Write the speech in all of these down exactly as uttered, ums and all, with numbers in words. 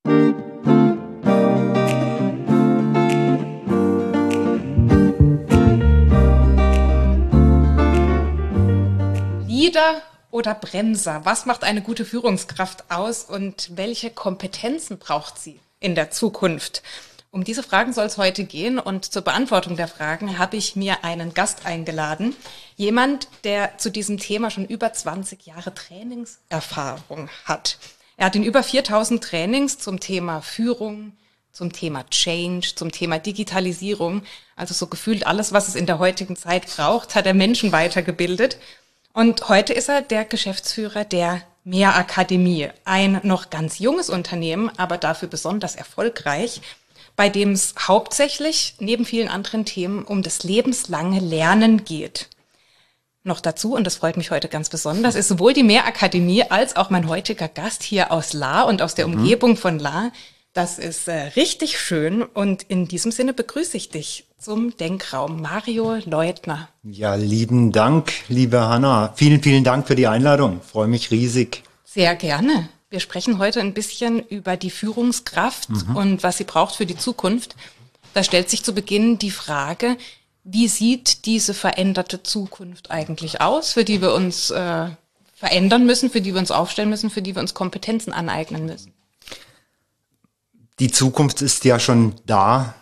Leader oder Bremser? Was macht eine gute Führungskraft aus und welche Kompetenzen braucht sie in der Zukunft? Um diese Fragen soll es heute gehen und zur Beantwortung der Fragen habe ich mir einen Gast eingeladen. Jemand, der zu diesem Thema schon über zwanzig Jahre Trainingserfahrung hat. Er hat in über viertausend Trainings zum Thema Führung, zum Thema Change, zum Thema Digitalisierung, also so gefühlt alles, was es in der heutigen Zeit braucht, hat er Menschen weitergebildet. Und heute ist er der Geschäftsführer der Mehr Akademie, ein noch ganz junges Unternehmen, aber dafür besonders erfolgreich, bei dem es hauptsächlich neben vielen anderen Themen um das lebenslange Lernen geht. Noch dazu, und das freut mich heute ganz besonders, ist sowohl die Mehr Akademie als auch mein heutiger Gast hier aus Lahr und aus der mhm. Umgebung von Lahr. Das ist äh, richtig schön und in diesem Sinne begrüße ich dich zum Denkraum, Mario Leutner. Ja, lieben Dank, liebe Hanna. Vielen, vielen Dank für die Einladung. Freue mich riesig. Sehr gerne. Wir sprechen heute ein bisschen über die Führungskraft mhm. und was sie braucht für die Zukunft. Da stellt sich zu Beginn die Frage, wie sieht diese veränderte Zukunft eigentlich aus, für die wir uns äh, verändern müssen, für die wir uns aufstellen müssen, für die wir uns Kompetenzen aneignen müssen? Die Zukunft ist ja schon da,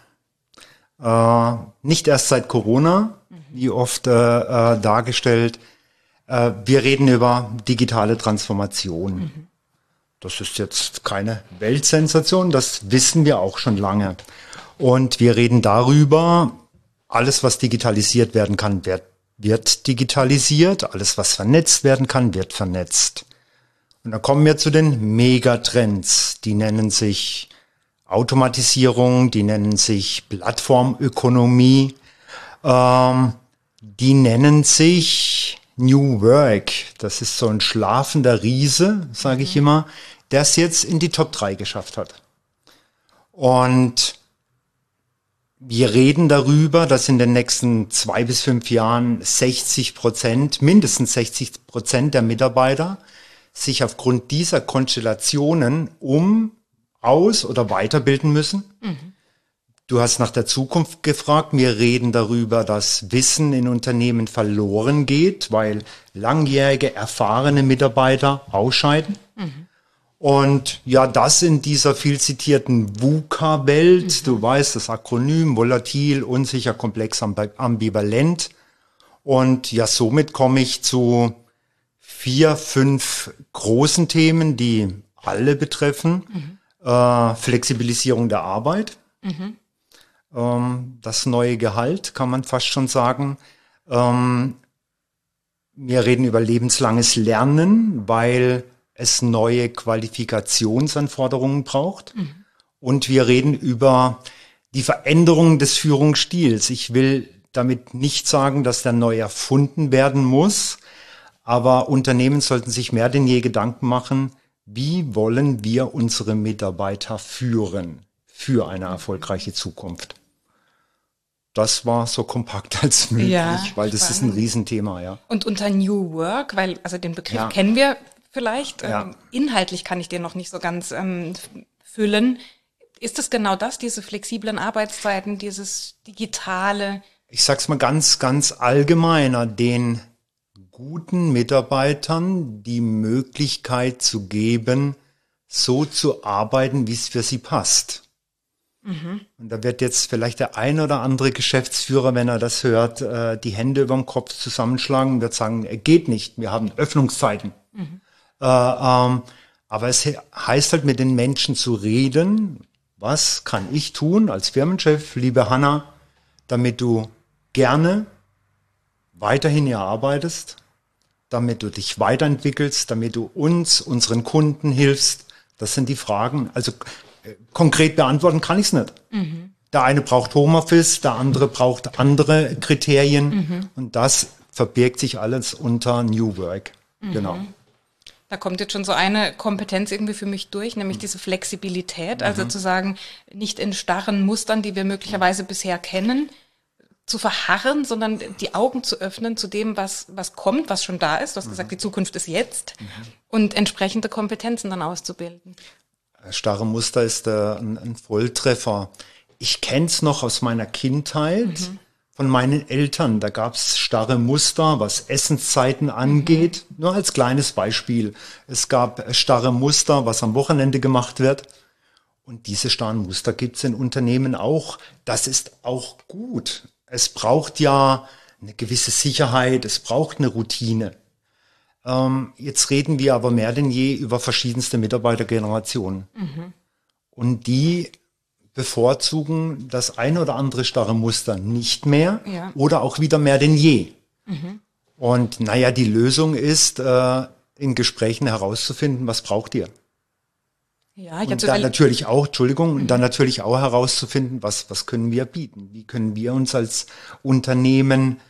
äh, nicht erst seit Corona, mhm. wie oft äh, äh, dargestellt. Äh, wir reden über digitale Transformation. Mhm. Das ist jetzt keine Weltsensation, das wissen wir auch schon lange. Und wir reden darüber, alles, was digitalisiert werden kann, wird, wird digitalisiert. Alles, was vernetzt werden kann, wird vernetzt. Und dann kommen wir zu den Megatrends. Die nennen sich Automatisierung, die nennen sich Plattformökonomie, ähm, die nennen sich New Work. Das ist so ein schlafender Riese, sage ich immer, der es jetzt in die Top drei geschafft hat. Und wir reden darüber, dass in den nächsten zwei bis fünf Jahren sechzig Prozent, mindestens sechzig Prozent der Mitarbeiter sich aufgrund dieser Konstellationen um, aus- oder weiterbilden müssen. Mhm. Du hast nach der Zukunft gefragt. Wir reden darüber, dass Wissen in Unternehmen verloren geht, weil langjährige, erfahrene Mitarbeiter ausscheiden. Mhm. Und ja, das in dieser viel zitierten VUCA-Welt, mhm. du weißt, das Akronym, volatil, unsicher, komplex, ambivalent. Und ja, somit komme ich zu vier, fünf großen Themen, die alle betreffen. Mhm. Äh, Flexibilisierung der Arbeit. Mhm. Das neue Gehalt, kann man fast schon sagen. Wir reden über lebenslanges Lernen, weil es neue Qualifikationsanforderungen braucht. Mhm. Und wir reden über die Veränderung des Führungsstils. Ich will damit nicht sagen, dass der neu erfunden werden muss, aber Unternehmen sollten sich mehr denn je Gedanken machen, wie wollen wir unsere Mitarbeiter führen für eine erfolgreiche Zukunft. Das war so kompakt als möglich, ja, weil das spannend. Ist ein Riesenthema, ja. Und unter New Work, weil, also den Begriff ja. kennen wir vielleicht, ja. ähm, inhaltlich kann ich den noch nicht so ganz ähm, füllen. Ist es genau das, diese flexiblen Arbeitszeiten, dieses digitale? Ich sag's mal ganz, ganz allgemeiner, den guten Mitarbeitern die Möglichkeit zu geben, so zu arbeiten, wie es für sie passt. Mhm. Und da wird jetzt vielleicht der ein oder andere Geschäftsführer, wenn er das hört, die Hände über den Kopf zusammenschlagen und wird sagen, geht nicht, wir haben Öffnungszeiten. Mhm. Äh, ähm, aber es heißt halt, mit den Menschen zu reden, was kann ich tun als Firmenchef, liebe Hanna, damit du gerne weiterhin hier arbeitest, damit du dich weiterentwickelst, damit du uns, unseren Kunden hilfst. Das sind die Fragen. Also äh, konkret beantworten kann ich es nicht. Mhm. Der eine braucht Homeoffice, der andere braucht andere Kriterien. Mhm. Und das verbirgt sich alles unter New Work. Mhm. Genau. Da kommt jetzt schon so eine Kompetenz irgendwie für mich durch, nämlich diese Flexibilität. Mhm. Also zu sagen, nicht in starren Mustern, die wir möglicherweise bisher kennen, zu verharren, sondern die Augen zu öffnen zu dem, was was kommt, was schon da ist. Du hast mhm. gesagt, die Zukunft ist jetzt. Mhm. Und entsprechende Kompetenzen dann auszubilden. Starre Muster ist äh, ein, ein Volltreffer. Ich kenne es noch aus meiner Kindheit mhm. von meinen Eltern. Da gab es starre Muster, was Essenszeiten angeht. Mhm. Nur als kleines Beispiel. Es gab starre Muster, was am Wochenende gemacht wird. Und diese starren Muster gibt es in Unternehmen auch. Das ist auch gut. Es braucht ja eine gewisse Sicherheit, es braucht eine Routine. Ähm, jetzt reden wir aber mehr denn je über verschiedenste Mitarbeitergenerationen. Mhm. Und die bevorzugen das ein oder andere starre Muster nicht mehr ja. oder auch wieder mehr denn je. Mhm. Und naja, die Lösung ist, äh, in Gesprächen herauszufinden, was braucht ihr? Ja, und dann natürlich auch, Entschuldigung, mhm. und dann natürlich auch herauszufinden, was, was können wir bieten? Wie können wir uns als Unternehmen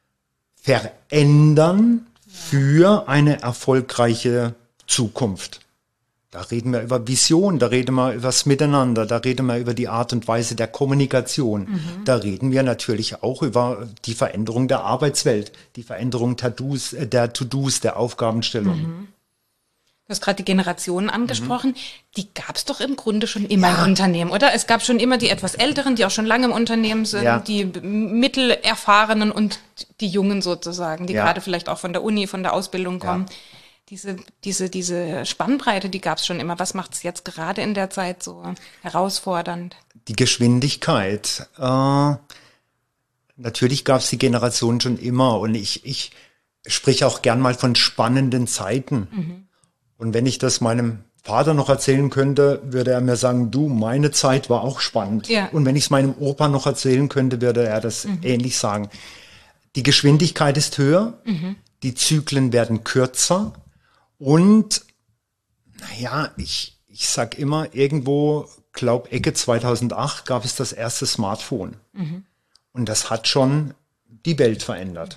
verändern für eine erfolgreiche Zukunft? Da reden wir über Vision, da reden wir über das Miteinander, da reden wir über die Art und Weise der Kommunikation. Mhm. Da reden wir natürlich auch über die Veränderung der Arbeitswelt, die Veränderung der To-Dos, der, To-Dos, der Aufgabenstellung. Mhm. Du hast gerade die Generationen angesprochen. Mhm. Die gab es doch im Grunde schon immer ja. im Unternehmen, oder? Es gab schon immer die etwas Älteren, die auch schon lange im Unternehmen sind, ja. die Mittelerfahrenen und die Jungen sozusagen, die ja. gerade vielleicht auch von der Uni, von der Ausbildung kommen. Ja. Diese, diese, diese Spannbreite, die gab es schon immer. Was macht es jetzt gerade in der Zeit so herausfordernd? Die Geschwindigkeit. Äh, natürlich gab es die Generation schon immer und ich, ich spreche auch gern mal von spannenden Zeiten. Mhm. Und wenn ich das meinem Vater noch erzählen könnte, würde er mir sagen, du, meine Zeit war auch spannend. Ja. Und wenn ich es meinem Opa noch erzählen könnte, würde er das mhm. ähnlich sagen. Die Geschwindigkeit ist höher, mhm. die Zyklen werden kürzer und naja, ich, ich sag immer, irgendwo, glaub Ecke zweitausendacht gab es das erste Smartphone. Mhm. Und das hat schon die Welt verändert.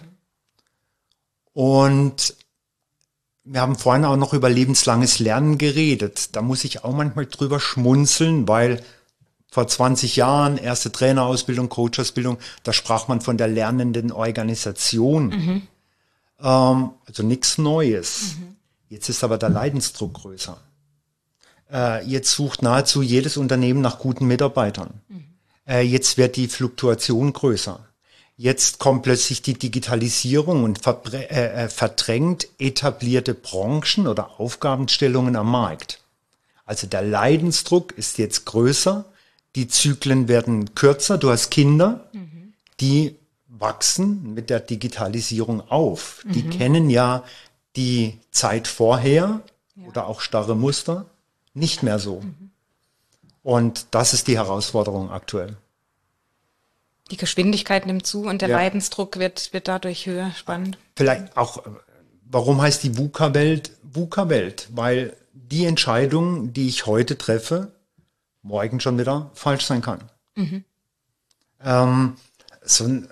Mhm. Und wir haben vorhin auch noch über lebenslanges Lernen geredet. Da muss ich auch manchmal drüber schmunzeln, weil vor zwanzig Jahren, erste Trainerausbildung, Coachausbildung, da sprach man von der lernenden Organisation. Mhm. Ähm, also nichts Neues. Mhm. Jetzt ist aber der Leidensdruck größer. Äh, jetzt sucht nahezu jedes Unternehmen nach guten Mitarbeitern. Mhm. Äh, jetzt wird die Fluktuation größer. Jetzt kommt plötzlich die Digitalisierung und verbre- äh, verdrängt etablierte Branchen oder Aufgabenstellungen am Markt. Also der Leidensdruck ist jetzt größer, die Zyklen werden kürzer. Du hast Kinder, mhm. die wachsen mit der Digitalisierung auf. Mhm. Die kennen ja die Zeit vorher ja. oder auch starre Muster nicht mehr so. Mhm. Und das ist die Herausforderung aktuell. Die Geschwindigkeit nimmt zu und der ja. Leidensdruck wird, wird dadurch höher. Spannend. Vielleicht auch, warum heißt die VUCA-Welt VUCA-Welt? Weil die Entscheidung, die ich heute treffe, morgen schon wieder falsch sein kann. Mhm. Ähm, so eine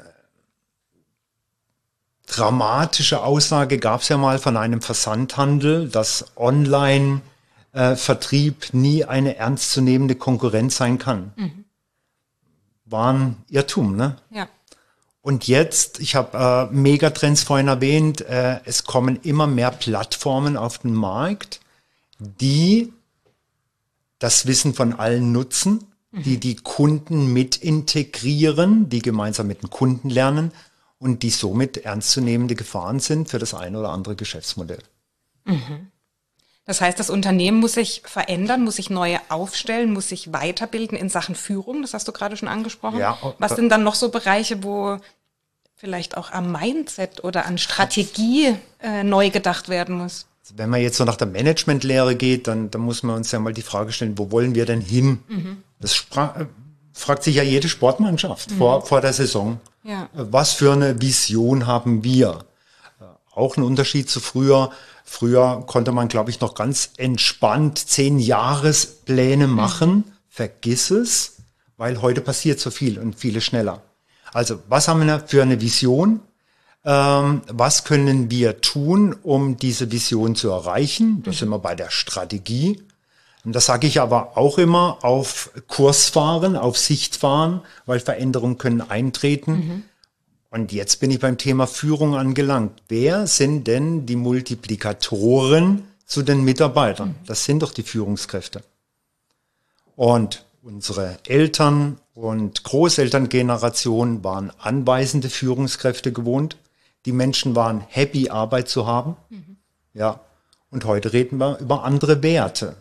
dramatische Aussage gab es ja mal von einem Versandhandel, dass Online-Vertrieb äh, nie eine ernstzunehmende Konkurrenz sein kann. Mhm. War ein Irrtum, ne? Ja. Und jetzt, ich habe äh, Megatrends vorhin erwähnt, äh, es kommen immer mehr Plattformen auf den Markt, die das Wissen von allen nutzen, mhm. die die Kunden mit integrieren, die gemeinsam mit den Kunden lernen und die somit ernstzunehmende Gefahren sind für das eine oder andere Geschäftsmodell. Mhm. Das heißt, das Unternehmen muss sich verändern, muss sich neu aufstellen, muss sich weiterbilden in Sachen Führung. Das hast du gerade schon angesprochen. Ja, was sind dann noch so Bereiche, wo vielleicht auch am Mindset oder an Strategie äh, neu gedacht werden muss? Wenn man jetzt so nach der Managementlehre geht, dann, dann muss man uns ja mal die Frage stellen, wo wollen wir denn hin? Mhm. Das spra- fragt sich ja jede Sportmannschaft mhm. vor, vor der Saison. Ja. Was für eine Vision haben wir? Auch ein Unterschied zu früher. Früher konnte man, glaube ich, noch ganz entspannt zehn Jahrespläne machen. Mhm. Vergiss es, weil heute passiert so viel und viele schneller. Also was haben wir für eine Vision? Ähm, was können wir tun, um diese Vision zu erreichen? Da mhm. sind wir bei der Strategie. Und das sage ich aber auch immer, auf Kurs fahren, auf Sicht fahren, weil Veränderungen können eintreten. Mhm. Und jetzt bin ich beim Thema Führung angelangt. Wer sind denn die Multiplikatoren zu den Mitarbeitern? Das sind doch die Führungskräfte. Und unsere Eltern und Großelterngeneration waren anweisende Führungskräfte gewohnt. Die Menschen waren happy, Arbeit zu haben. Mhm. Ja. Und heute reden wir über andere Werte.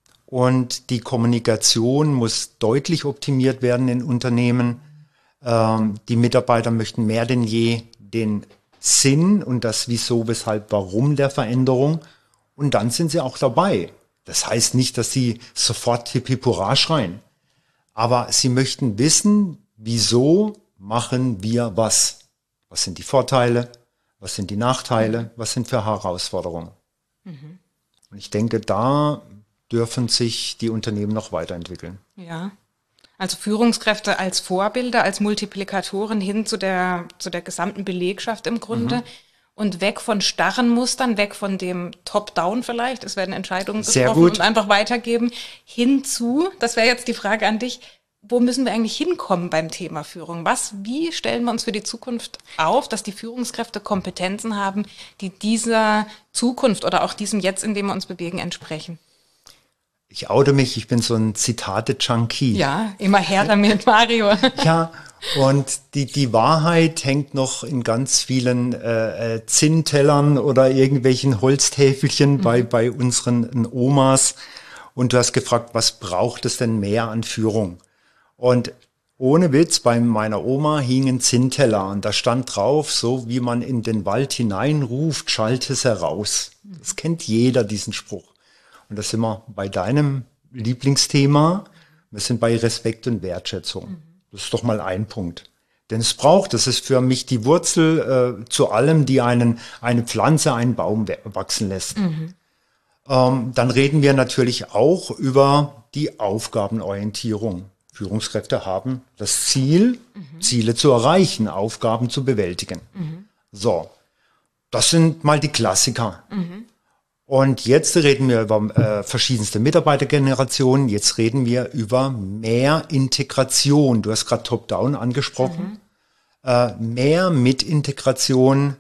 Und die Kommunikation muss deutlich optimiert werden in Unternehmen. Ähm, die Mitarbeiter möchten mehr denn je den Sinn und das Wieso, Weshalb, Warum der Veränderung. Und dann sind sie auch dabei. Das heißt nicht, dass sie sofort Hip Hurra schreien. Aber sie möchten wissen, wieso machen wir was? Was sind die Vorteile? Was sind die Nachteile? Was sind für Herausforderungen? Mhm. Und ich denke, da dürfen sich die Unternehmen noch weiterentwickeln. Ja, also Führungskräfte als Vorbilder, als Multiplikatoren hin zu der, zu der gesamten Belegschaft im Grunde. Mhm. Und weg von starren Mustern, weg von dem Top-Down vielleicht, es werden Entscheidungen getroffen und einfach weitergeben, hinzu, das wäre jetzt die Frage an dich, wo müssen wir eigentlich hinkommen beim Thema Führung? Was, wie stellen wir uns für die Zukunft auf, dass die Führungskräfte Kompetenzen haben, die dieser Zukunft oder auch diesem Jetzt, in dem wir uns bewegen, entsprechen? Ich oute mich, ich bin so ein Zitate-Junkie. Ja, immer her damit, Mario. Ja, und die, die Wahrheit hängt noch in ganz vielen äh, Zinntellern oder irgendwelchen Holztäfelchen mhm. bei, bei unseren Omas. Und du hast gefragt, was braucht es denn mehr an Führung? Und ohne Witz, bei meiner Oma hing ein Zinnteller und da stand drauf, so wie man in den Wald hineinruft, schallt es heraus. Das kennt jeder, diesen Spruch. Und da sind wir bei deinem Lieblingsthema. Wir sind bei Respekt und Wertschätzung. Mhm. Das ist doch mal ein Punkt. Denn es braucht, das ist für mich die Wurzel äh, zu allem, die einen, eine Pflanze, einen Baum wachsen lässt. Mhm. Ähm, dann reden wir natürlich auch über die Aufgabenorientierung. Führungskräfte haben das Ziel, mhm. Ziele zu erreichen, Aufgaben zu bewältigen. Mhm. So, das sind mal die Klassiker. Mhm. Und jetzt reden wir über äh, verschiedenste Mitarbeitergenerationen. Jetzt reden wir über mehr Integration. Du hast gerade Top-Down angesprochen. Mhm. Äh, mehr Mitintegration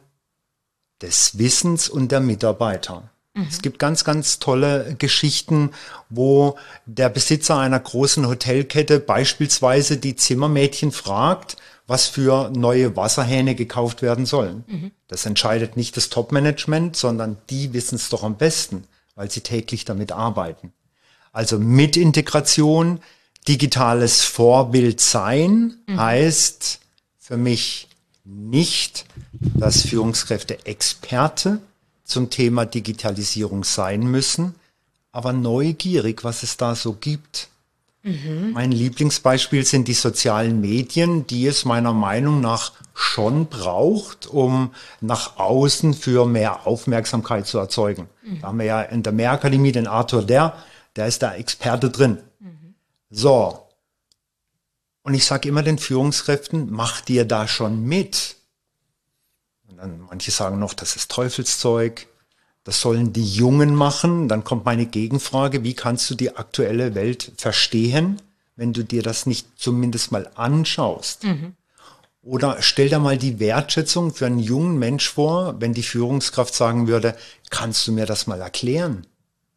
des Wissens und der Mitarbeiter. Mhm. Es gibt ganz, ganz tolle Geschichten, wo der Besitzer einer großen Hotelkette beispielsweise die Zimmermädchen fragt, was für neue Wasserhähne gekauft werden sollen. Mhm. Das entscheidet nicht das Top-Management, sondern die wissen es doch am besten, weil sie täglich damit arbeiten. Also mit Integration, digitales Vorbild sein, mhm. heißt für mich nicht, dass Führungskräfte Experte zum Thema Digitalisierung sein müssen, aber neugierig, was es da so gibt. Mhm. Mein Lieblingsbeispiel sind die sozialen Medien, die es meiner Meinung nach schon braucht, um nach außen für mehr Aufmerksamkeit zu erzeugen. Mhm. Da haben wir ja in der Mehrakademie den Arthur Der, der ist da Experte drin. Mhm. So. Und ich sage immer den Führungskräften, macht ihr da schon mit? Und dann manche sagen noch, das ist Teufelszeug. Das sollen die Jungen machen. Dann kommt meine Gegenfrage, wie kannst du die aktuelle Welt verstehen, wenn du dir das nicht zumindest mal anschaust? Mhm. Oder stell dir mal die Wertschätzung für einen jungen Mensch vor, wenn die Führungskraft sagen würde, kannst du mir das mal erklären?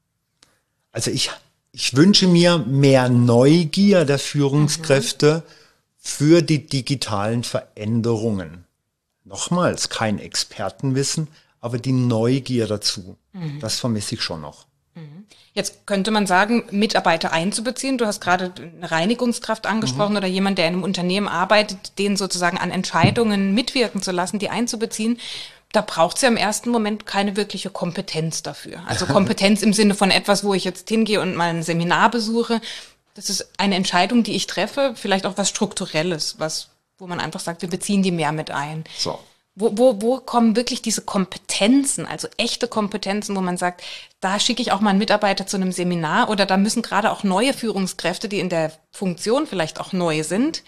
Also ich, ich wünsche mir mehr Neugier der Führungskräfte mhm. für die digitalen Veränderungen. Nochmals, kein Expertenwissen, aber die Neugier dazu, mhm. das vermisse ich schon noch. Jetzt könnte man sagen, Mitarbeiter einzubeziehen. Du hast gerade eine Reinigungskraft angesprochen mhm. oder jemand, der in einem Unternehmen arbeitet, den sozusagen an Entscheidungen mitwirken zu lassen, die einzubeziehen. Da braucht es ja im ersten Moment keine wirkliche Kompetenz dafür. Also Kompetenz im Sinne von etwas, wo ich jetzt hingehe und mal ein Seminar besuche. Das ist eine Entscheidung, die ich treffe, vielleicht auch was Strukturelles, was, wo man einfach sagt, wir beziehen die mehr mit ein. So. Wo, wo, wo kommen wirklich diese Kompetenzen, also echte Kompetenzen, wo man sagt, da schicke ich auch mal einen Mitarbeiter zu einem Seminar oder da müssen gerade auch neue Führungskräfte, die in der Funktion vielleicht auch neu sind,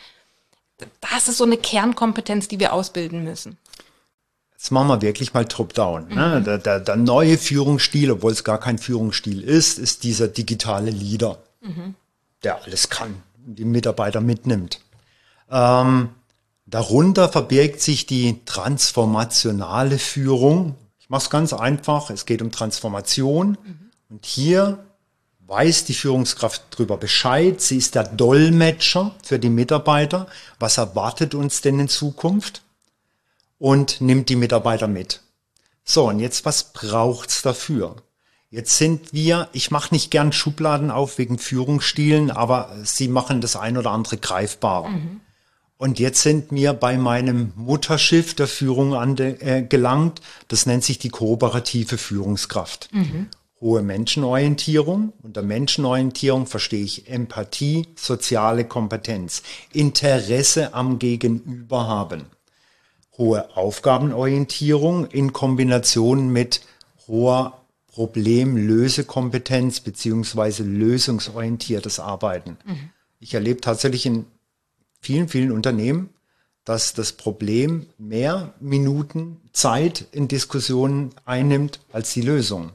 das ist so eine Kernkompetenz, die wir ausbilden müssen. Jetzt machen wir wirklich mal Top-Down. Mhm. Ne? Der, der, der neue Führungsstil, obwohl es gar kein Führungsstil ist, ist dieser digitale Leader, mhm. der alles kann und die Mitarbeiter mitnimmt. Ähm, Darunter verbirgt sich die transformationale Führung. Ich mache es ganz einfach. Es geht um Transformation. Mhm. Und hier weiß die Führungskraft darüber Bescheid. Sie ist der Dolmetscher für die Mitarbeiter. Was erwartet uns denn in Zukunft? Und nimmt die Mitarbeiter mit. So, und jetzt, was braucht's dafür? Jetzt sind wir, ich mache nicht gern Schubladen auf wegen Führungsstilen, aber sie machen das ein oder andere greifbarer. Mhm. Und jetzt sind wir bei meinem Mutterschiff der Führung angelangt. Äh, das nennt sich die kooperative Führungskraft. Mhm. Hohe Menschenorientierung. Unter Menschenorientierung verstehe ich Empathie, soziale Kompetenz, Interesse am Gegenüber haben. Hohe Aufgabenorientierung in Kombination mit hoher Problemlösekompetenz beziehungsweise lösungsorientiertes Arbeiten. Mhm. Ich erlebe tatsächlich in vielen, vielen Unternehmen, dass das Problem mehr Minuten Zeit in Diskussionen einnimmt als die Lösung.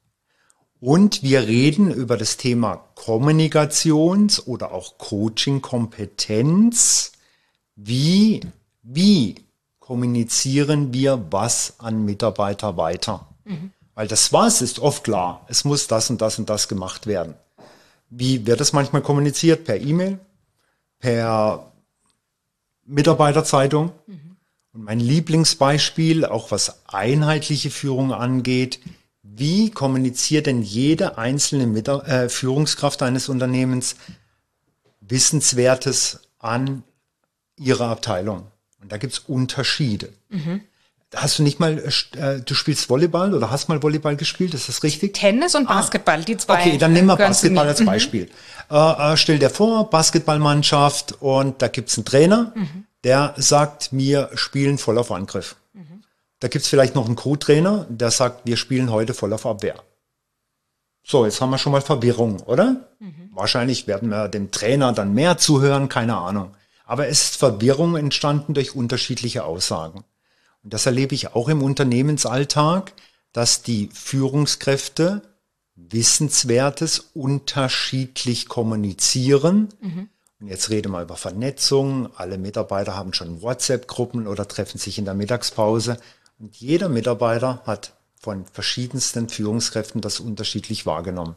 Und wir reden über das Thema Kommunikations- oder auch Coaching-Kompetenz. Wie, wie kommunizieren wir was an Mitarbeiter weiter? Mhm. Weil das Was ist oft klar. Es muss das und das und das gemacht werden. Wie wird das manchmal kommuniziert? Per E-Mail? Per Mitarbeiterzeitung? Mhm. Und mein Lieblingsbeispiel, auch was einheitliche Führung angeht, wie kommuniziert denn jede einzelne Mitar- äh, Führungskraft eines Unternehmens Wissenswertes an ihre Abteilung? Und da gibt's Unterschiede. Mhm. Hast du nicht mal, äh, du spielst Volleyball oder hast mal Volleyball gespielt, ist das richtig? Tennis und Basketball, ah, die zwei. Okay, dann nehmen wir Basketball als Beispiel. Mhm. Äh, stell dir vor, Basketballmannschaft und da gibt's einen Trainer, mhm. der sagt, wir spielen voll auf Angriff. Mhm. Da gibt's vielleicht noch einen Co-Trainer, der sagt, wir spielen heute voll auf Abwehr. So, jetzt haben wir schon mal Verwirrung, oder? Mhm. Wahrscheinlich werden wir dem Trainer dann mehr zuhören, keine Ahnung. Aber es ist Verwirrung entstanden durch unterschiedliche Aussagen. Und das erlebe ich auch im Unternehmensalltag, dass die Führungskräfte Wissenswertes unterschiedlich kommunizieren. Mhm. Und jetzt reden wir über Vernetzung. Alle Mitarbeiter haben schon WhatsApp-Gruppen oder treffen sich in der Mittagspause. Und jeder Mitarbeiter hat von verschiedensten Führungskräften das unterschiedlich wahrgenommen.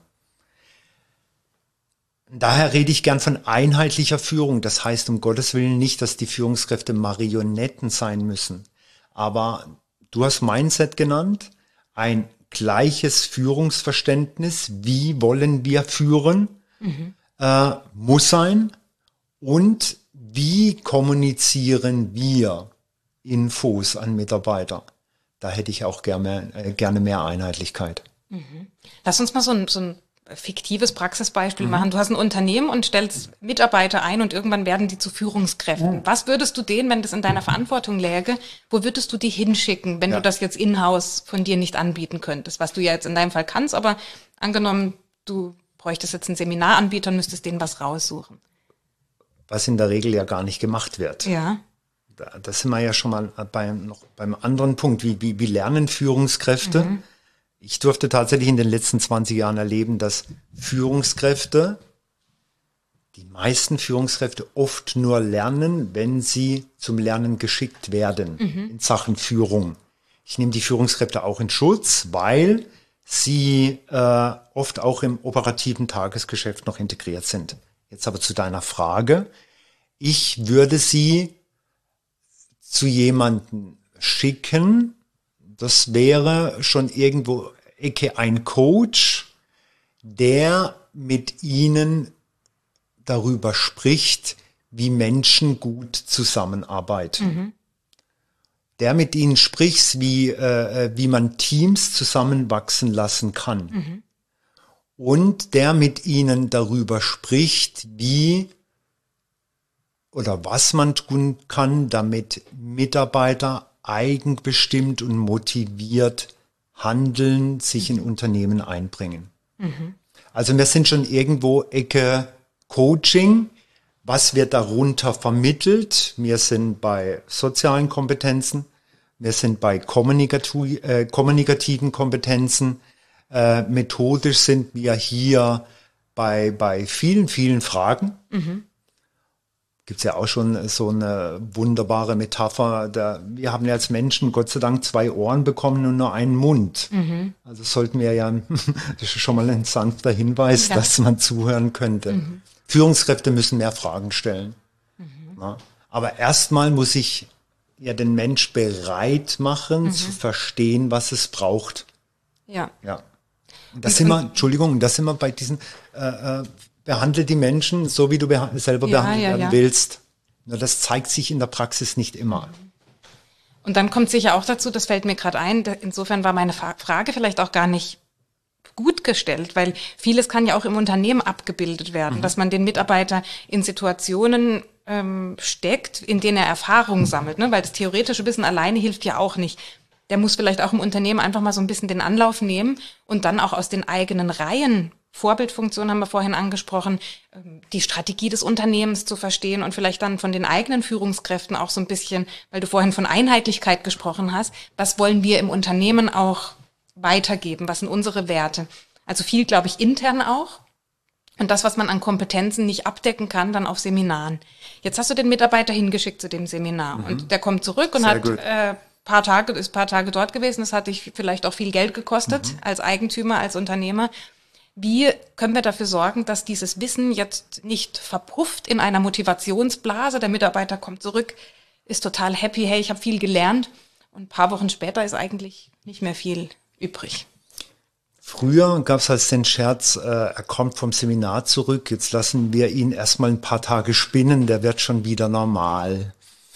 Daher rede ich gern von einheitlicher Führung. Das heißt um Gottes Willen nicht, dass die Führungskräfte Marionetten sein müssen. Aber du hast Mindset genannt, ein gleiches Führungsverständnis, wie wollen wir führen, mhm. äh, muss sein. Und wie kommunizieren wir Infos an Mitarbeiter? Da hätte ich auch gerne, äh, gerne mehr Einheitlichkeit. Mhm. Lass uns mal so ein, so ein fiktives Praxisbeispiel mhm. machen. Du hast ein Unternehmen und stellst Mitarbeiter ein und irgendwann werden die zu Führungskräften. Mhm. Was würdest du denen, wenn das in deiner Verantwortung läge, wo würdest du die hinschicken, wenn ja. du das jetzt in-house von dir nicht anbieten könntest? Was du ja jetzt in deinem Fall kannst, aber angenommen, du bräuchtest jetzt einen Seminaranbieter und müsstest denen was raussuchen. Was in der Regel ja gar nicht gemacht wird. Ja. Da, da sind wir ja schon mal beim, noch beim anderen Punkt. Wie, wie, wie lernen Führungskräfte? Mhm. Ich durfte tatsächlich in den letzten zwanzig Jahren erleben, dass Führungskräfte, die meisten Führungskräfte oft nur lernen, wenn sie zum Lernen geschickt werden mhm. in Sachen Führung. Ich nehme die Führungskräfte auch in Schutz, weil sie äh, oft auch im operativen Tagesgeschäft noch integriert sind. Jetzt aber zu deiner Frage. Ich würde sie zu jemandem schicken. Das wäre schon irgendwo Ecke ein Coach, der mit ihnen darüber spricht, wie Menschen gut zusammenarbeiten. Mhm. Der mit ihnen spricht, wie, äh, wie man Teams zusammenwachsen lassen kann. Mhm. Und der mit ihnen darüber spricht, wie oder was man tun kann, damit Mitarbeiter eigenbestimmt und motiviert handeln, sich in Unternehmen einbringen. Mhm. Also wir sind schon irgendwo Ecke Coaching. Was wird darunter vermittelt? Wir sind bei sozialen Kompetenzen, wir sind bei kommunikatu- äh, kommunikativen Kompetenzen. Äh, methodisch sind wir hier bei, bei vielen, vielen Fragen. Mhm. Gibt's ja auch schon so eine wunderbare Metapher. Da, wir haben ja als Menschen Gott sei Dank zwei Ohren bekommen und nur einen Mund. Mhm. Also sollten wir ja, das ist schon mal ein sanfter Hinweis, ja. dass man zuhören könnte. Mhm. Führungskräfte müssen mehr Fragen stellen. Mhm. Ja. Aber erstmal muss ich ja den Mensch bereit machen, mhm. zu verstehen, was es braucht. Ja. Ja. Und das sind wir, Entschuldigung, das sind wir bei diesen, äh, äh, behandle die Menschen so, wie du beha- selber ja, behandelt ja, werden ja. willst. Nur das zeigt sich in der Praxis nicht immer. Und dann kommt sicher auch dazu, das fällt mir gerade ein, insofern war meine Frage vielleicht auch gar nicht gut gestellt, weil vieles kann ja auch im Unternehmen abgebildet werden, mhm. dass man den Mitarbeiter in Situationen ähm, steckt, in denen er Erfahrungen sammelt, ne? Weil das theoretische Wissen alleine hilft ja auch nicht. Der muss vielleicht auch im Unternehmen einfach mal so ein bisschen den Anlauf nehmen und dann auch aus den eigenen Reihen, Vorbildfunktion haben wir vorhin angesprochen, die Strategie des Unternehmens zu verstehen und vielleicht dann von den eigenen Führungskräften auch so ein bisschen, weil du vorhin von Einheitlichkeit gesprochen hast, was wollen wir im Unternehmen auch weitergeben, was sind unsere Werte? Also viel, glaube ich, intern auch und das, was man an Kompetenzen nicht abdecken kann, dann auf Seminaren. Jetzt hast du den Mitarbeiter hingeschickt zu dem Seminar mhm. und der kommt zurück und Sehr hat äh, paar Tage, ist paar Tage dort gewesen, das hat dich vielleicht auch viel Geld gekostet mhm. als Eigentümer, als Unternehmer. Wie können wir dafür sorgen, dass dieses Wissen jetzt nicht verpufft in einer Motivationsblase? Der Mitarbeiter kommt zurück, ist total happy, hey, ich habe viel gelernt. Und ein paar Wochen später ist eigentlich nicht mehr viel übrig. Früher gab es halt den Scherz, äh, er kommt vom Seminar zurück, jetzt lassen wir ihn erstmal ein paar Tage spinnen, der wird schon wieder normal.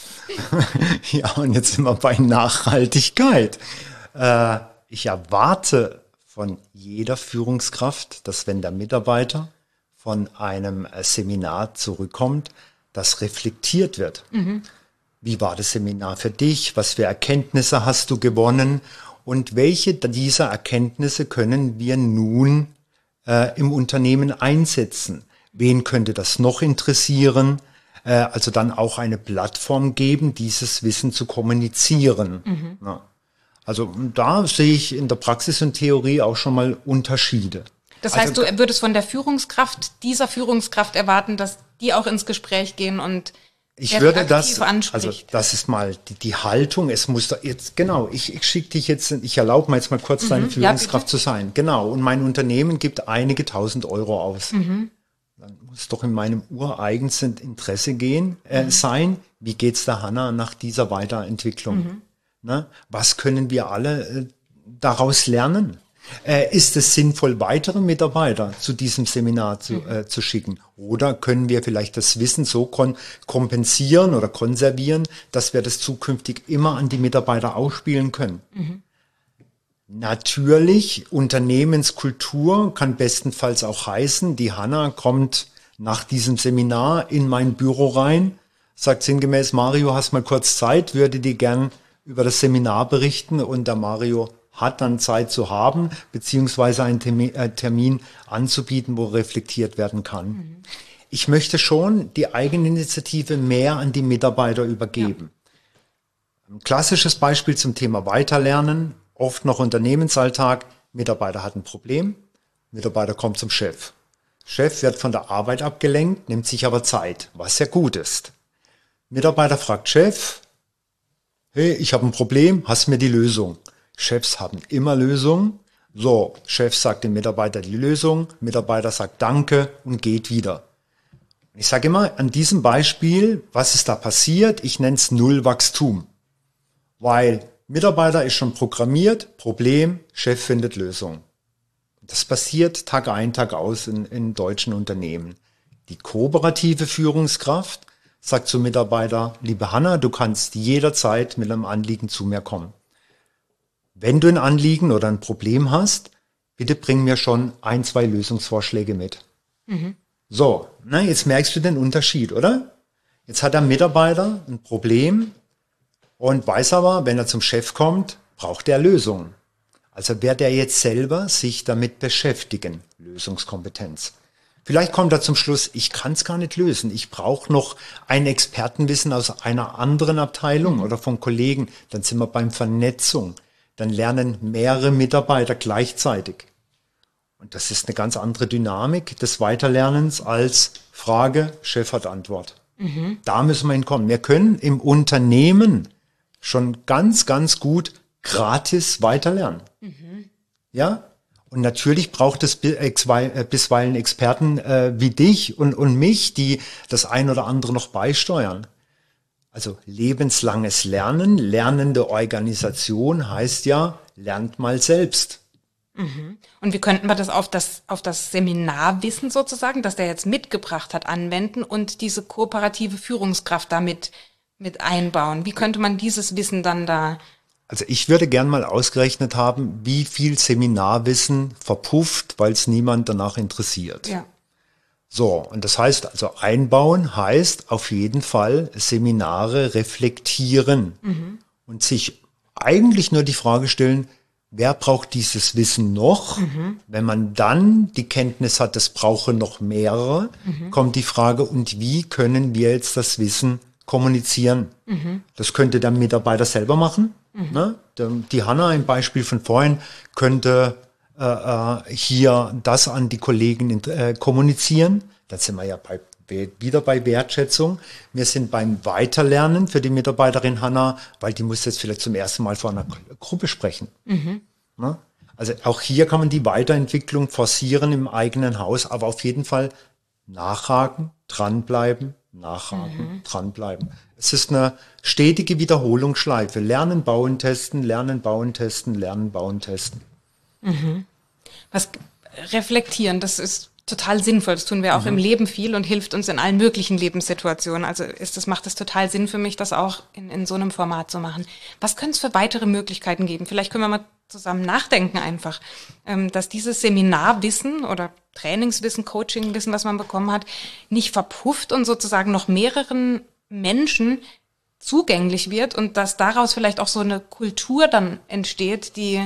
Ja, und jetzt sind wir bei Nachhaltigkeit. Äh, ich erwarte von jeder Führungskraft, dass wenn der Mitarbeiter von einem Seminar zurückkommt, das reflektiert wird. Mhm. Wie war das Seminar für dich? Was für Erkenntnisse hast du gewonnen? Und welche dieser Erkenntnisse können wir nun äh, im Unternehmen einsetzen? Wen könnte das noch interessieren? Äh, also dann auch eine Plattform geben, dieses Wissen zu kommunizieren. Mhm. Ja. Also da sehe ich in der Praxis und Theorie auch schon mal Unterschiede. Das heißt, also, du würdest von der Führungskraft, dieser Führungskraft erwarten, dass die auch ins Gespräch gehen und ich würde das, also das ist mal die, die Haltung, es muss da jetzt, genau, ich, ich schicke dich jetzt, ich erlaube mir jetzt mal kurz, mhm, deine Führungskraft ja, zu sein. Genau, und mein Unternehmen gibt einige tausend Euro aus. Mhm. Dann muss doch in meinem ureigensten Interesse gehen, äh, mhm. sein, wie geht's der Hanna nach dieser Weiterentwicklung? Mhm. Ne? Was können wir alle äh, daraus lernen? Äh, ist es sinnvoll, weitere Mitarbeiter zu diesem Seminar zu, mhm. äh, zu schicken? Oder können wir vielleicht das Wissen so kon- kompensieren oder konservieren, dass wir das zukünftig immer an die Mitarbeiter ausspielen können? Mhm. Natürlich, Unternehmenskultur kann bestenfalls auch heißen, die Hanna kommt nach diesem Seminar in mein Büro rein, sagt sinngemäß, Mario, hast mal kurz Zeit, würde die gern über das Seminar berichten, und der Mario hat dann Zeit zu haben, beziehungsweise einen Termin, äh, Termin anzubieten, wo reflektiert werden kann. Mhm. Ich möchte schon die Eigeninitiative mehr an die Mitarbeiter übergeben. Ja. Ein klassisches Beispiel zum Thema Weiterlernen, oft noch Unternehmensalltag, Mitarbeiter hat ein Problem, Mitarbeiter kommt zum Chef. Chef wird von der Arbeit abgelenkt, nimmt sich aber Zeit, was sehr gut ist. Mitarbeiter fragt Chef, hey, ich habe ein Problem, hast mir die Lösung? Chefs haben immer Lösungen. So, Chef sagt dem Mitarbeiter die Lösung, Mitarbeiter sagt Danke und geht wieder. Ich sage immer an diesem Beispiel, was ist da passiert? Ich nenne es Nullwachstum. Weil Mitarbeiter ist schon programmiert, Problem, Chef findet Lösung. Das passiert Tag ein, Tag aus in, in deutschen Unternehmen. Die kooperative Führungskraft sagt zum Mitarbeiter, liebe Hanna, du kannst jederzeit mit einem Anliegen zu mir kommen. Wenn du ein Anliegen oder ein Problem hast, bitte bring mir schon ein, zwei Lösungsvorschläge mit. Mhm. So, na, jetzt merkst du den Unterschied, oder? Jetzt hat der Mitarbeiter ein Problem und weiß aber, wenn er zum Chef kommt, braucht er Lösungen. Also wird er jetzt selber sich damit beschäftigen, Lösungskompetenz. Vielleicht kommt er zum Schluss, ich kann es gar nicht lösen, ich brauche noch ein Expertenwissen aus einer anderen Abteilung mhm. oder von Kollegen. Dann sind wir beim Vernetzung. Dann lernen mehrere Mitarbeiter gleichzeitig. Und das ist eine ganz andere Dynamik des Weiterlernens als Frage, Chef hat Antwort. Mhm. Da müssen wir hinkommen. Wir können im Unternehmen schon ganz, ganz gut gratis weiterlernen. Mhm. Ja? Und natürlich braucht es bisweilen Experten äh, wie dich und, und mich, die das ein oder andere noch beisteuern. Also lebenslanges Lernen, lernende Organisation heißt ja, lernt mal selbst. Mhm. Und wie könnten wir das auf das auf das Seminarwissen sozusagen, das der jetzt mitgebracht hat, anwenden und diese kooperative Führungskraft damit mit einbauen? Wie könnte man dieses Wissen dann da? Also ich würde gern mal ausgerechnet haben, wie viel Seminarwissen verpufft, weil es niemand danach interessiert. Ja. So, und das heißt also einbauen heißt auf jeden Fall Seminare reflektieren mhm. und sich eigentlich nur die Frage stellen, wer braucht dieses Wissen noch? Mhm. Wenn man dann die Kenntnis hat, es brauche noch mehrere, mhm. kommt die Frage, und wie können wir jetzt das Wissen kommunizieren? Mhm. Das könnte der Mitarbeiter selber machen. Mhm. Ne? Die Hanna im Beispiel von vorhin könnte äh, hier das an die Kollegen äh, kommunizieren. Da sind wir ja bei, wieder bei Wertschätzung. Wir sind beim Weiterlernen für die Mitarbeiterin Hanna, weil die muss jetzt vielleicht zum ersten Mal vor einer Gruppe sprechen. Mhm. Ne? Also auch hier kann man die Weiterentwicklung forcieren im eigenen Haus, aber auf jeden Fall nachhaken, dranbleiben, nachhaken, mhm. dranbleiben. Es ist eine stetige Wiederholungsschleife. Lernen, bauen, testen, lernen, bauen, testen, lernen, bauen, testen. Mhm. Was reflektieren, das ist total sinnvoll. Das tun wir auch mhm. im Leben viel und hilft uns in allen möglichen Lebenssituationen. Also ist das, macht es total Sinn für mich, das auch in, in so einem Format zu machen. Was könnte es für weitere Möglichkeiten geben? Vielleicht können wir mal zusammen nachdenken einfach, ähm, dass dieses Seminarwissen oder Trainingswissen, Coachingwissen, was man bekommen hat, nicht verpufft und sozusagen noch mehreren Menschen zugänglich wird und dass daraus vielleicht auch so eine Kultur dann entsteht, die,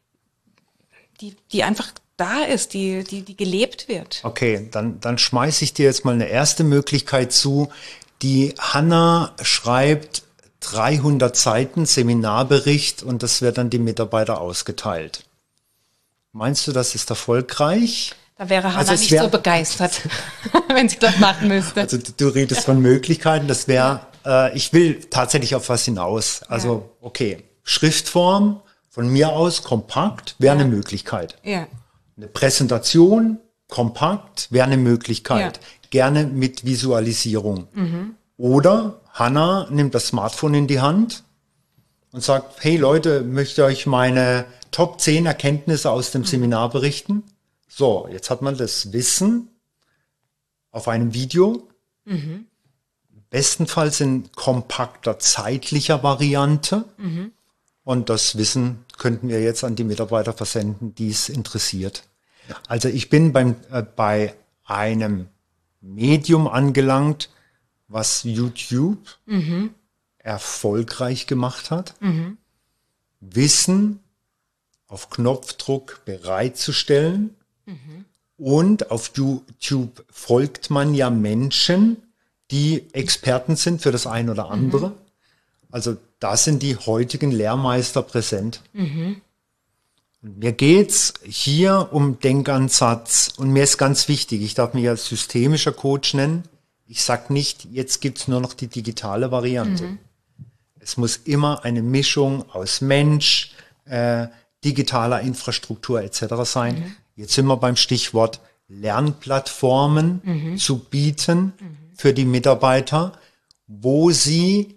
die, die einfach da ist, die, die, die gelebt wird. Okay, dann, dann schmeiße ich dir jetzt mal eine erste Möglichkeit zu. Die Hanna schreibt dreihundert Seiten Seminarbericht und das wird dann die Mitarbeiter ausgeteilt. Meinst du, das ist erfolgreich? Da wäre Hanna also nicht wär, so begeistert, wenn sie das machen müsste. Also du, du redest von Möglichkeiten, das wäre, äh, ich will tatsächlich auf was hinaus. Also okay, Schriftform von mir aus kompakt wäre ja. eine Möglichkeit. Ja. Eine Präsentation, kompakt, wäre eine Möglichkeit. Ja. Gerne mit Visualisierung. Mhm. Oder Hanna nimmt das Smartphone in die Hand und sagt, hey Leute, möchte euch meine Top zehn Erkenntnisse aus dem mhm. Seminar berichten? So, jetzt hat man das Wissen auf einem Video. Mhm. Bestenfalls in kompakter zeitlicher Variante. Mhm. Und das Wissen könnten wir jetzt an die Mitarbeiter versenden, die es interessiert. Also ich bin beim, äh, bei einem Medium angelangt, was YouTube mhm. erfolgreich gemacht hat. Mhm. Wissen auf Knopfdruck bereitzustellen. Mhm. Und auf YouTube folgt man ja Menschen, die Experten sind für das ein oder andere. Mhm. Also da sind die heutigen Lehrmeister präsent. Mhm. Und mir geht's hier um Denkansatz und mir ist ganz wichtig, ich darf mich als systemischer Coach nennen, ich sag nicht, jetzt gibt's nur noch die digitale Variante. Mhm. Es muss immer eine Mischung aus Mensch, äh, digitaler Infrastruktur et cetera sein. Mhm. Jetzt sind wir beim Stichwort Lernplattformen mhm. zu bieten mhm. für die Mitarbeiter, wo sie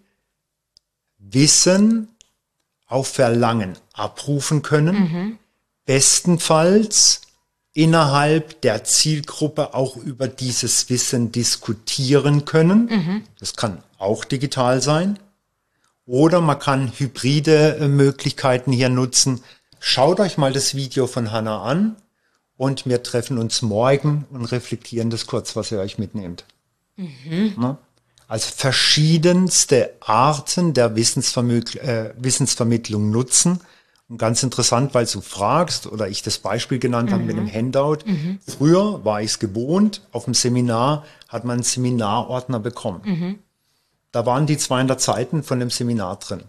Wissen auf Verlangen abrufen können, mhm. bestenfalls innerhalb der Zielgruppe auch über dieses Wissen diskutieren können. Mhm. Das kann auch digital sein. Oder man kann hybride äh, Möglichkeiten hier nutzen. Schaut euch mal das Video von Hanna an und wir treffen uns morgen und reflektieren das kurz, was ihr euch mitnehmt. Mhm. Na? Also verschiedenste Arten der Wissensvermög- äh, Wissensvermittlung nutzen. Und ganz interessant, weil du fragst, oder ich das Beispiel genannt mhm. habe mit dem Handout. Mhm. Früher war ich es gewohnt, auf dem Seminar hat man einen Seminarordner bekommen. Mhm. Da waren die zweihundert Seiten von dem Seminar drin.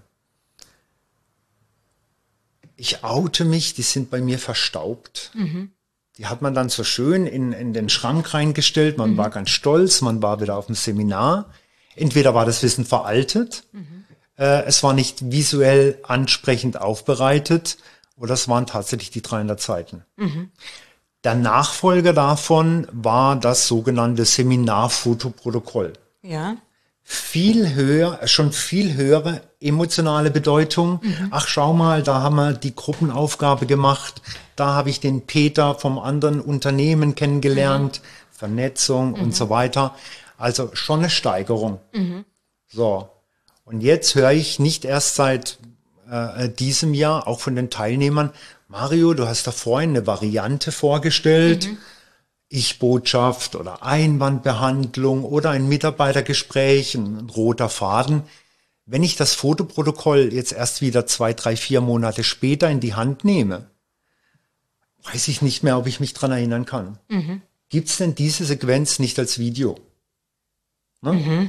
Ich oute mich, die sind bei mir verstaubt. Mhm. Die hat man dann so schön in, in den Schrank reingestellt. Man mhm. war ganz stolz, man war wieder auf dem Seminar. Entweder war das Wissen veraltet, mhm. äh, es war nicht visuell ansprechend aufbereitet oder es waren tatsächlich die dreihundert Seiten. Mhm. Der Nachfolger davon war das sogenannte Seminarfotoprotokoll. Ja. Viel höher, schon viel höhere emotionale Bedeutung. Mhm. Ach, schau mal, da haben wir die Gruppenaufgabe gemacht. Da habe ich den Peter vom anderen Unternehmen kennengelernt. Mhm. Vernetzung mhm. und so weiter. Also schon eine Steigerung. Mhm. So. Und jetzt höre ich nicht erst seit äh, diesem Jahr, auch von den Teilnehmern, Mario, du hast da vorhin eine Variante vorgestellt. Mhm. Ich-Botschaft oder Einwandbehandlung oder ein Mitarbeitergespräch, ein roter Faden. Wenn ich das Fotoprotokoll jetzt erst wieder zwei, drei, vier Monate später in die Hand nehme, weiß ich nicht mehr, ob ich mich dran erinnern kann. Mhm. Gibt es denn diese Sequenz nicht als Video? Ne? Mhm.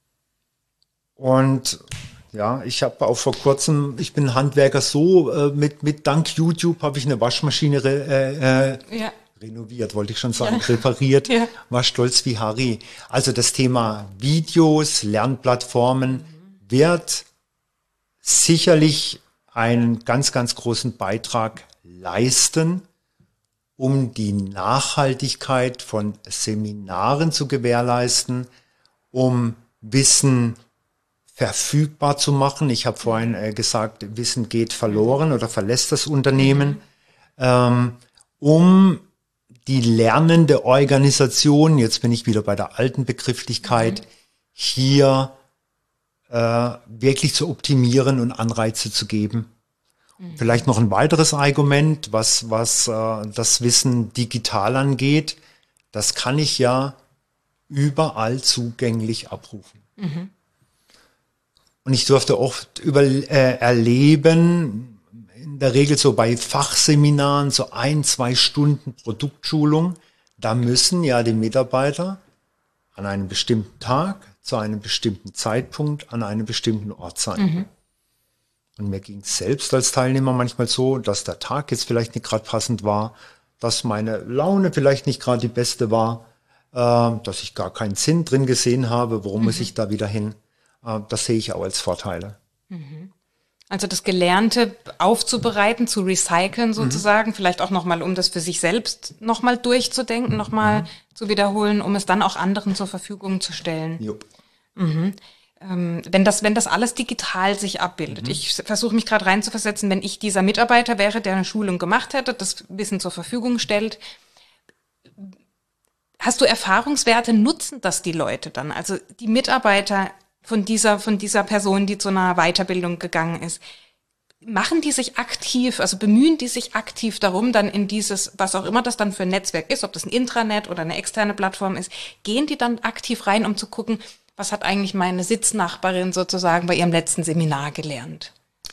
Und ja, ich habe auch vor kurzem, ich bin Handwerker so, äh, mit, mit dank YouTube habe ich eine Waschmaschine äh, äh, ja. renoviert, wollte ich schon sagen, ja. repariert, ja. war stolz wie Harry. Also das Thema Videos, Lernplattformen mhm. wird sicherlich einen ganz, ganz großen Beitrag leisten, um die Nachhaltigkeit von Seminaren zu gewährleisten, um Wissen verfügbar zu machen. Ich habe vorhin äh, gesagt, Wissen geht verloren oder verlässt das Unternehmen, mhm. ähm, um die lernende Organisation, jetzt bin ich wieder bei der alten Begrifflichkeit, mhm. hier äh, wirklich zu optimieren und Anreize zu geben. Mhm. Vielleicht noch ein weiteres Argument, was, was äh, das Wissen digital angeht. Das kann ich ja überall zugänglich abrufen. Mhm. Und ich durfte oft über, äh, erleben, in der Regel so bei Fachseminaren, so ein, zwei Stunden Produktschulung, da müssen ja die Mitarbeiter an einem bestimmten Tag, zu einem bestimmten Zeitpunkt, an einem bestimmten Ort sein. Mhm. Und mir ging es selbst als Teilnehmer manchmal so, dass der Tag jetzt vielleicht nicht gerade passend war, dass meine Laune vielleicht nicht gerade die beste war, äh, dass ich gar keinen Sinn drin gesehen habe, warum mhm. muss ich da wieder hin? Äh, das sehe ich auch als Vorteile. Mhm. Also das Gelernte aufzubereiten, zu recyceln sozusagen, mhm. vielleicht auch nochmal, um das für sich selbst nochmal durchzudenken, nochmal mhm. zu wiederholen, um es dann auch anderen zur Verfügung zu stellen. Jupp. Mhm. Ähm, wenn das, wenn das alles digital sich abbildet. Mhm. Ich versuche mich gerade reinzuversetzen, wenn ich dieser Mitarbeiter wäre, der eine Schulung gemacht hätte, das Wissen zur Verfügung stellt. Hast du Erfahrungswerte, nutzen das die Leute dann? Also die Mitarbeiter von dieser, von dieser Person, die zu einer Weiterbildung gegangen ist. Machen die sich aktiv, also bemühen die sich aktiv darum, dann in dieses, was auch immer das dann für ein Netzwerk ist, ob das ein Intranet oder eine externe Plattform ist, gehen die dann aktiv rein, um zu gucken, was hat eigentlich meine Sitznachbarin sozusagen bei ihrem letzten Seminar gelernt?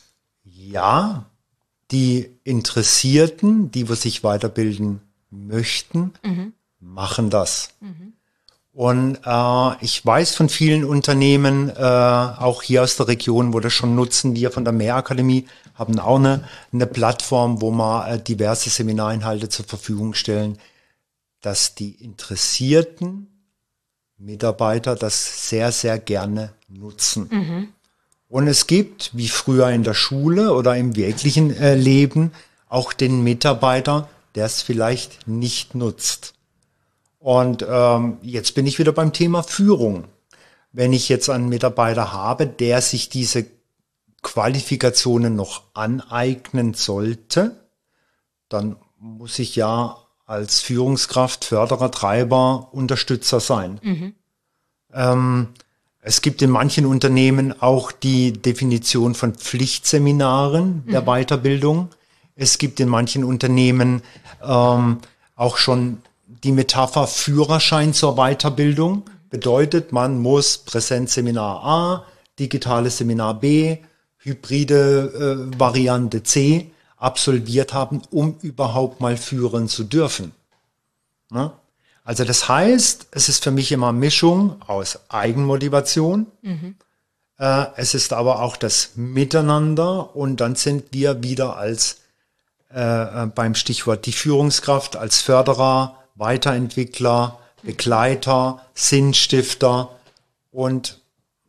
Ja, die Interessierten, die sich weiterbilden möchten, mhm. machen das. Mhm. Und äh, ich weiß von vielen Unternehmen, äh, auch hier aus der Region, wo das schon nutzen, wir von der Mehrakademie haben auch eine, eine Plattform, wo wir äh, diverse Seminarinhalte zur Verfügung stellen, dass die interessierten Mitarbeiter das sehr, sehr gerne nutzen. Mhm. Und es gibt, wie früher in der Schule oder im wirklichen äh, Leben, auch den Mitarbeiter, der es vielleicht nicht nutzt. Und ähm, jetzt bin ich wieder beim Thema Führung. Wenn ich jetzt einen Mitarbeiter habe, der sich diese Qualifikationen noch aneignen sollte, dann muss ich ja als Führungskraft, Förderer, Treiber, Unterstützer sein. Mhm. Ähm, es gibt in manchen Unternehmen auch die Definition von Pflichtseminaren der mhm. Weiterbildung. Es gibt in manchen Unternehmen ähm, auch schon die Metapher Führerschein zur Weiterbildung. Bedeutet, man muss Präsenzseminar A, digitales Seminar B, hybride äh, Variante C absolviert haben, um überhaupt mal führen zu dürfen. Ne? Also das heißt, es ist für mich immer eine Mischung aus Eigenmotivation, mhm. äh, es ist aber auch das Miteinander und dann sind wir wieder als äh, beim Stichwort die Führungskraft, als Förderer, Weiterentwickler, Begleiter, Sinnstifter und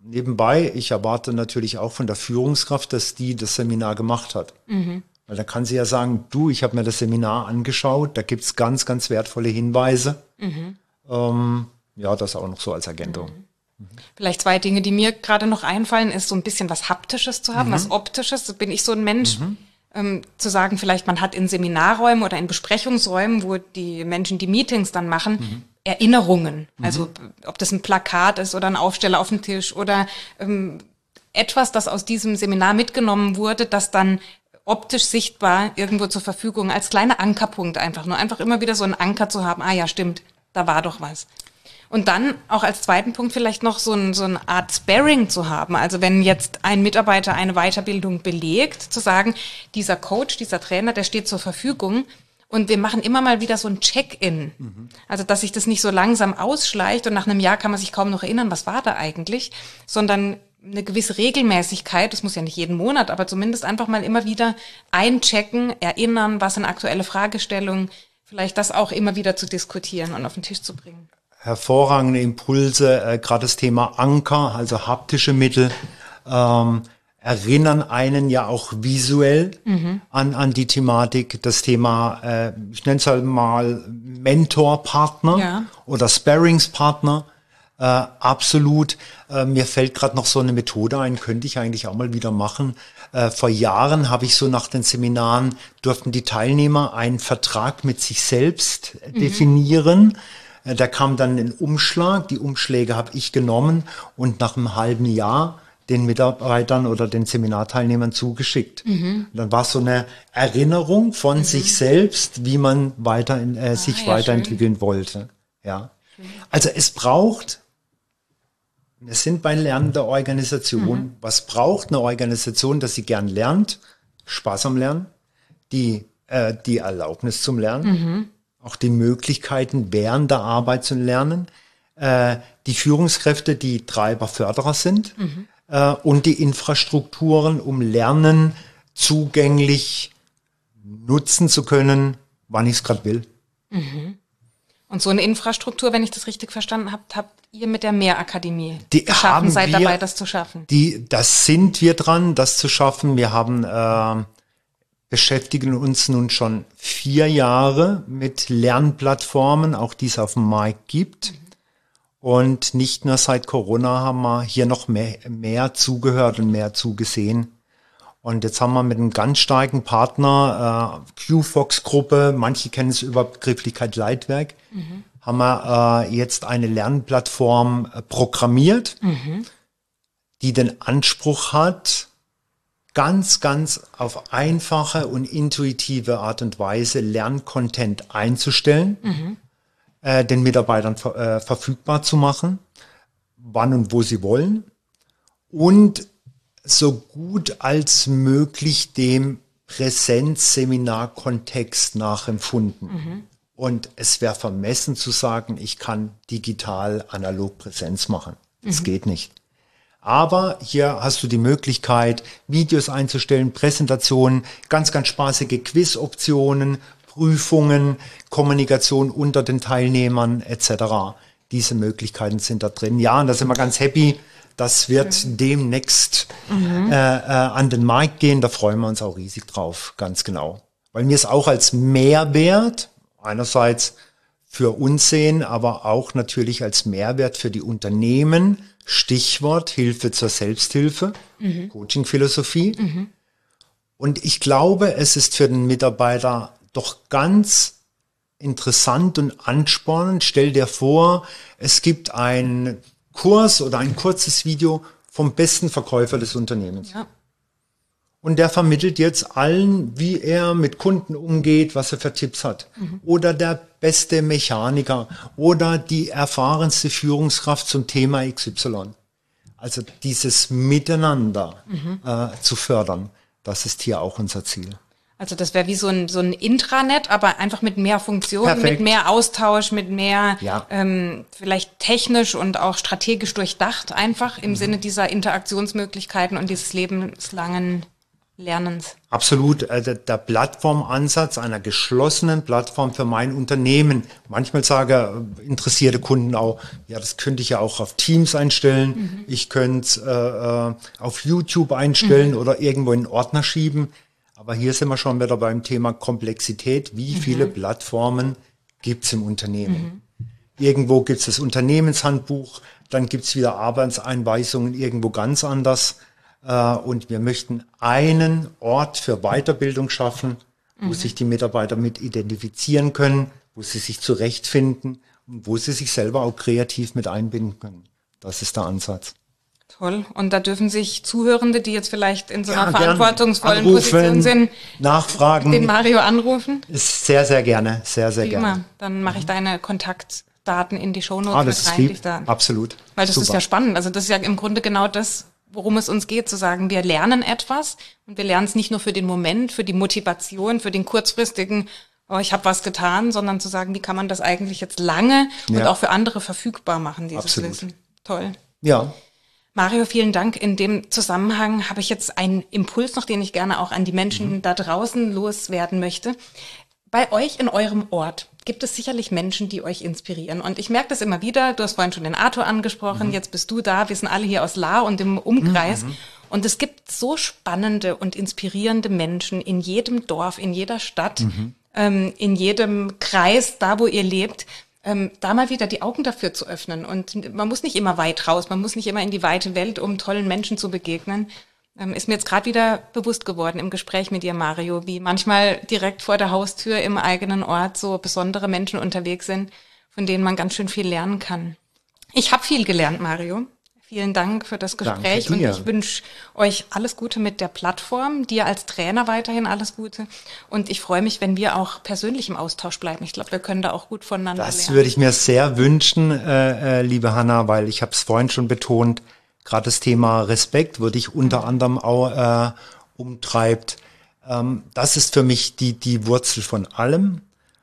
nebenbei, ich erwarte natürlich auch von der Führungskraft, dass die das Seminar gemacht hat. Mhm. Weil da kann sie ja sagen, du, ich habe mir das Seminar angeschaut, da gibt's ganz, ganz wertvolle Hinweise. Mhm. Ähm, ja, das auch noch so als Ergänzung. Mhm. Vielleicht zwei Dinge, die mir gerade noch einfallen, ist so ein bisschen was Haptisches zu haben, mhm. was Optisches. Da bin ich so ein Mensch, mhm. ähm, zu sagen, vielleicht man hat in Seminarräumen oder in Besprechungsräumen, wo die Menschen die Meetings dann machen, mhm. Erinnerungen. Mhm. Also ob das ein Plakat ist oder ein Aufsteller auf dem Tisch oder ähm, etwas, das aus diesem Seminar mitgenommen wurde, das dann optisch sichtbar irgendwo zur Verfügung, als kleiner Ankerpunkt einfach nur. Einfach immer wieder so einen Anker zu haben, ah ja, stimmt, da war doch was. Und dann auch als zweiten Punkt vielleicht noch so, ein, so eine Art Sparring zu haben. Also wenn jetzt ein Mitarbeiter eine Weiterbildung belegt, zu sagen, dieser Coach, dieser Trainer, der steht zur Verfügung und wir machen immer mal wieder so ein Check-in. Mhm. Also dass sich das nicht so langsam ausschleicht und nach einem Jahr kann man sich kaum noch erinnern, was war da eigentlich, sondern eine gewisse Regelmäßigkeit, das muss ja nicht jeden Monat, aber zumindest einfach mal immer wieder einchecken, erinnern, was sind aktuelle Fragestellungen, vielleicht das auch immer wieder zu diskutieren und auf den Tisch zu bringen. Hervorragende Impulse, äh, gerade das Thema Anker, also haptische Mittel, ähm, erinnern einen ja auch visuell mhm. an, an die Thematik, das Thema, äh, ich nenne es halt mal Mentorpartner ja. oder Sparringspartner. Äh, absolut. Äh, mir fällt gerade noch so eine Methode ein, könnte ich eigentlich auch mal wieder machen. Äh, vor Jahren habe ich so nach den Seminaren, durften die Teilnehmer einen Vertrag mit sich selbst mhm. definieren. Äh, da kam dann ein Umschlag. Die Umschläge habe ich genommen und nach einem halben Jahr den Mitarbeitern oder den Seminarteilnehmern zugeschickt. Mhm. Und dann war es so eine Erinnerung von mhm. sich selbst, wie man weiter in, äh, ah, sich ja, weiterentwickeln schön. wollte. Ja. Schön. Also es braucht Wir sind bei lernender Organisation. Mhm. Was braucht eine Organisation, dass sie gern lernt? Spaß am Lernen, die, äh, die Erlaubnis zum Lernen, mhm. auch die Möglichkeiten während der Arbeit zu lernen, äh, die Führungskräfte, die Treiber, Förderer sind mhm. äh, und die Infrastrukturen, um Lernen zugänglich nutzen zu können, wann ich es gerade will. Mhm. Und so eine Infrastruktur, wenn ich das richtig verstanden habe, habt ihr mit der Mehrakademie die geschaffen, seid wir, dabei, das zu schaffen? Die, das sind wir dran, das zu schaffen. Wir haben äh, beschäftigen uns nun schon vier Jahre mit Lernplattformen, auch die es auf dem Markt gibt. Mhm. Und nicht nur seit Corona haben wir hier noch mehr, mehr zugehört und mehr zugesehen. Und jetzt haben wir mit einem ganz starken Partner, äh, Q-Fox-Gruppe, manche kennen es über Begrifflichkeit Leitwerk, mhm. haben wir äh, jetzt eine Lernplattform äh, programmiert, mhm. die den Anspruch hat, ganz, ganz auf einfache und intuitive Art und Weise Lerncontent einzustellen, mhm. äh, den Mitarbeitern ver äh, verfügbar zu machen, wann und wo sie wollen und so gut als möglich dem Präsenzseminar-Kontext nachempfunden. Mhm. Und es wäre vermessen zu sagen, ich kann digital analog Präsenz machen. Das mhm. geht nicht. Aber hier hast du die Möglichkeit, Videos einzustellen, Präsentationen, ganz, ganz spaßige Quiz-Optionen, Prüfungen, Kommunikation unter den Teilnehmern et cetera. Diese Möglichkeiten sind da drin. Ja, und da sind wir ganz happy. Das wird Schön. demnächst mhm. äh, äh, an den Markt gehen. Da freuen wir uns auch riesig drauf, ganz genau. Weil wir es auch als Mehrwert einerseits für uns sehen, aber auch natürlich als Mehrwert für die Unternehmen. Stichwort Hilfe zur Selbsthilfe, mhm. Coaching-Philosophie. Mhm. Und ich glaube, es ist für den Mitarbeiter doch ganz interessant und anspornend. Stell dir vor, es gibt ein Kurs oder ein kurzes Video vom besten Verkäufer des Unternehmens. Ja. Und der vermittelt jetzt allen, wie er mit Kunden umgeht, was er für Tipps hat. Mhm. Oder der beste Mechaniker oder die erfahrenste Führungskraft zum Thema X Y. Also dieses Miteinander mhm. äh, zu fördern, das ist hier auch unser Ziel. Also das wäre wie so ein, so ein Intranet, aber einfach mit mehr Funktionen, Perfekt. mit mehr Austausch, mit mehr ja. ähm, vielleicht technisch und auch strategisch durchdacht, einfach im mhm. Sinne dieser Interaktionsmöglichkeiten und dieses lebenslangen Lernens. Absolut. Also der Plattformansatz einer geschlossenen Plattform für mein Unternehmen. Manchmal sagen interessierte Kunden auch, ja, das könnte ich ja auch auf Teams einstellen. Mhm. Ich könnte es äh, auf YouTube einstellen mhm. oder irgendwo in einen Ordner schieben. Aber hier sind wir schon wieder beim Thema Komplexität. Wie mhm. viele Plattformen gibt es im Unternehmen? Mhm. Irgendwo gibt es das Unternehmenshandbuch, dann gibt es wieder Arbeitseinweisungen irgendwo ganz anders. Und wir möchten einen Ort für Weiterbildung schaffen, wo mhm. sich die Mitarbeiter mit identifizieren können, wo sie sich zurechtfinden und wo sie sich selber auch kreativ mit einbinden können. Das ist der Ansatz. Toll. Und da dürfen sich Zuhörende, die jetzt vielleicht in so einer ja, verantwortungsvollen anrufen, Position sind, nachfragen, den Mario anrufen? Ist sehr, sehr gerne, sehr, sehr Prima. gerne. Dann mache ich deine Kontaktdaten in die Shownotes ah, das mit rein. Ist lieb. Absolut. Weil das Super. Ist ja spannend. Also das ist ja im Grunde genau das, worum es uns geht, zu sagen, wir lernen etwas und wir lernen es nicht nur für den Moment, für die Motivation, für den kurzfristigen, oh, ich habe was getan, sondern zu sagen, wie kann man das eigentlich jetzt lange ja. und auch für andere verfügbar machen, dieses Absolut. Wissen. Toll. Ja. Mario, vielen Dank. In dem Zusammenhang habe ich jetzt einen Impuls noch, den ich gerne auch an die Menschen mhm. da draußen loswerden möchte. Bei euch in eurem Ort gibt es sicherlich Menschen, die euch inspirieren. Und ich merke das immer wieder. Du hast vorhin schon den Arthur angesprochen. Mhm. Jetzt bist du da. Wir sind alle hier aus Lahr und im Umkreis. Mhm. Und es gibt so spannende und inspirierende Menschen in jedem Dorf, in jeder Stadt, mhm. ähm, in jedem Kreis, da wo ihr lebt, ähm, da mal wieder die Augen dafür zu öffnen. Und man muss nicht immer weit raus. Man muss nicht immer in die weite Welt, um tollen Menschen zu begegnen. Ähm, ist mir jetzt gerade wieder bewusst geworden im Gespräch mit dir, Mario, wie manchmal direkt vor der Haustür im eigenen Ort so besondere Menschen unterwegs sind, von denen man ganz schön viel lernen kann. Ich habe viel gelernt, Mario. Vielen Dank für das Gespräch und ich wünsche euch alles Gute mit der Plattform, dir als Trainer weiterhin alles Gute und ich freue mich, wenn wir auch persönlich im Austausch bleiben. Ich glaube, wir können da auch gut voneinander das lernen. Das würde ich mir sehr wünschen, äh, äh, liebe Hanna, weil ich habe es vorhin schon betont, gerade das Thema Respekt würde ich unter mhm. anderem auch äh, umtreibt. Ähm, das ist für mich die die Wurzel von allem.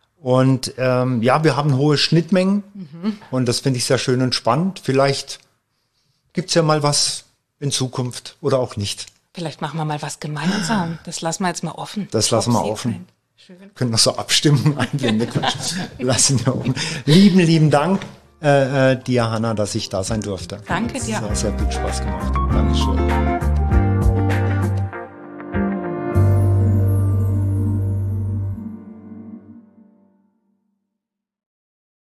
Und ähm, ja, wir haben hohe Schnittmengen mhm. und das finde ich sehr schön und spannend. Vielleicht gibt's ja mal was in Zukunft oder auch nicht. Vielleicht machen wir mal was gemeinsam. Das lassen wir jetzt mal offen. Das lassen wir offen. Schön. Können wir so Abstimmungen einblenden. Lassen wir offen. Lieben, lieben Dank. Äh, äh, dir, Hanna, dass ich da sein durfte. Danke dir. Sehr, sehr viel Spaß gemacht. Dankeschön.